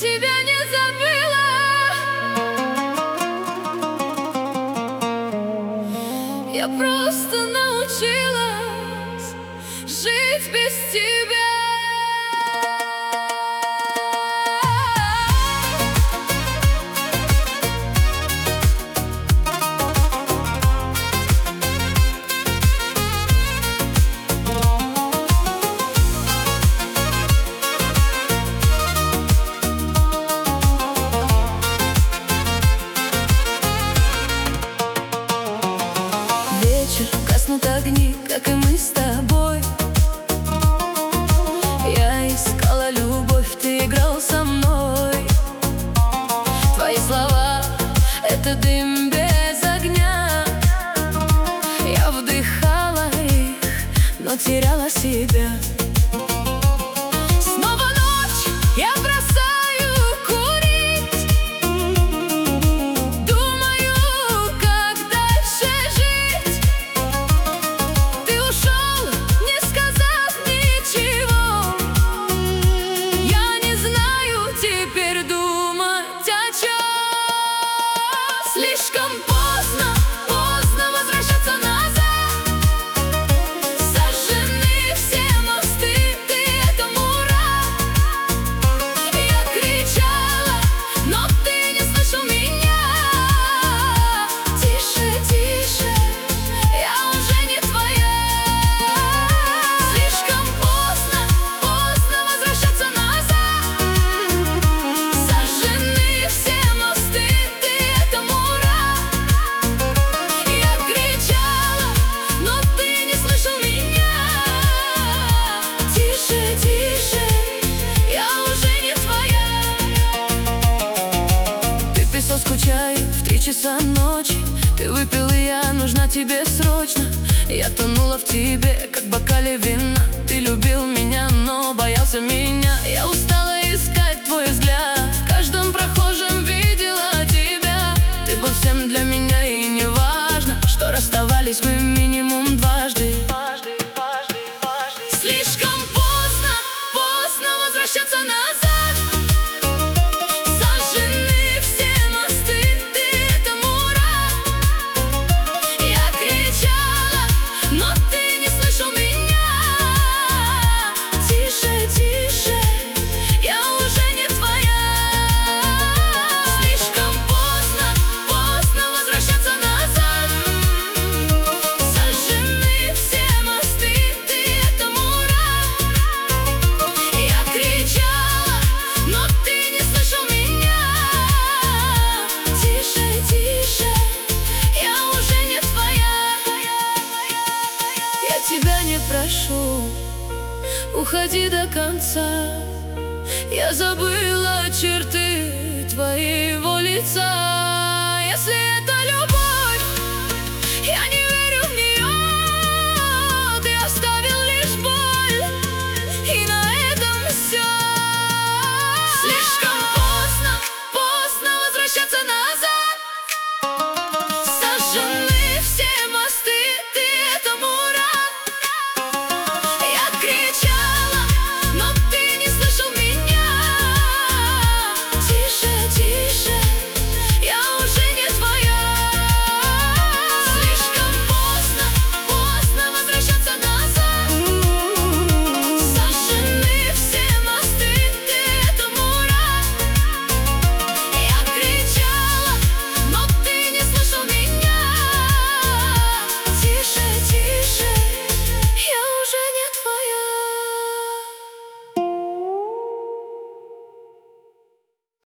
тебя не забыла. Я просто научилась жить без тебя. Гаснут огни, как и мы с тобой. Я искала любовь, ты играл со мной. Твои слова — это дым без огня. Я вдыхала их, но теряла себя. Снова ночь, я бросаю курить. Думаю, как дальше жить. Ты ушел, не сказав ничего. Я не знаю теперь думать о чем. Слишком поздно, поздно возвращаться назад. Сожжены все мосты, ты этому рад. Я кричала, но ты не слышал меня. Тише, тише, я уже не твоя. Слишком поздно, поздно возвращаться назад. Сожжены все мосты, ты этому рад. Я кричала, но ты не слышал меня. Тише, тише, я уже не твоя. Ты писал, скучаю в 3 часа ночи. Ты выпил, и я нужна тебе срочно. Я тонула в тебе, как в бокале вина. Ты любил меня, но боялся меня. Я устала искать твой взгляд. В каждом прохожем видела тебя. Ты был всем для меня, и не важно, что расставались мы минимум дважды. Слишком поздно, поздно возвращаться назад. Сожжены все мосты, ты этому рад. Я кричала, но ты не слышал меня. Тише, тише, я уже не твоя. Слишком поздно, поздно возвращаться назад. Сожжены все мосты, ты этому рад. Я кричала, но ты не слышал меня. Тише, тише, я уже не твоя. Я тебя не прошу, уходи до конца. Я забыла черты твоего лица.